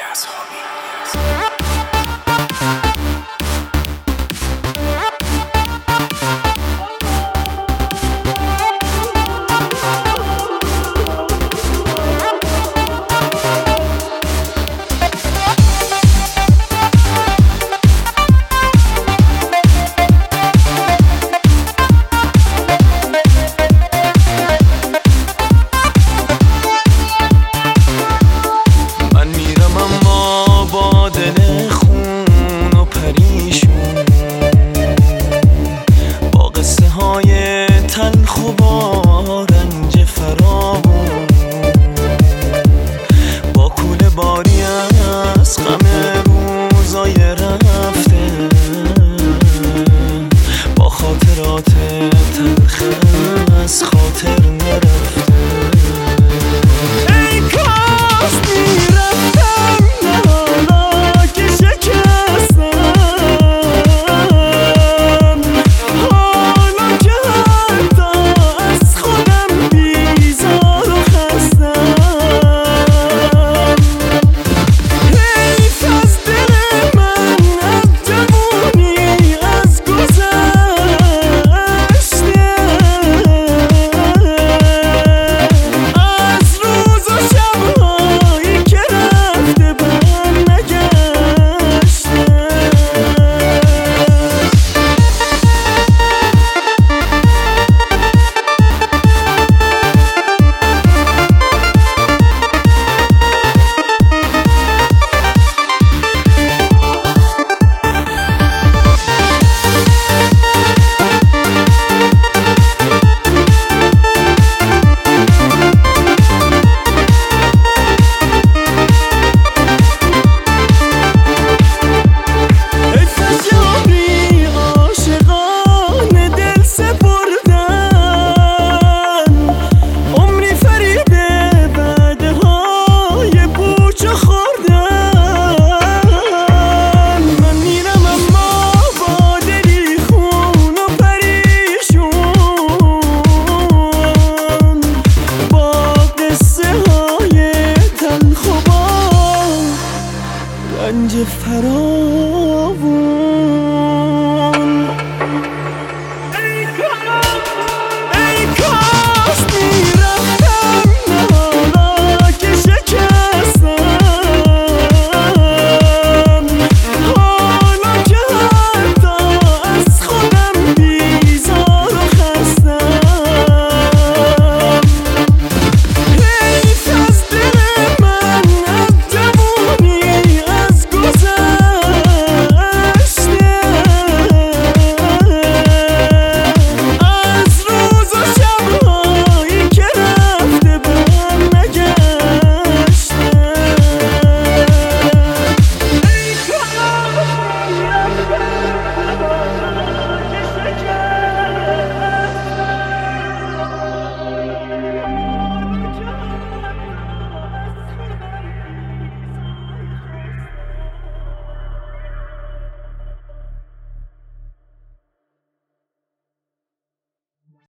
تلخ و با رنج فراوون، با کوله باری از غم روزای رفته، با خاطرات تلخ از خاطر نرفته. ای کاش میرفتم حالا که شکستم، حالا که حتی از خودم بیزار و خستم. حیف از دل من، از جوونی، از گذشته، از روز و شبهایی که رفته بر نگشته. رنج فراوون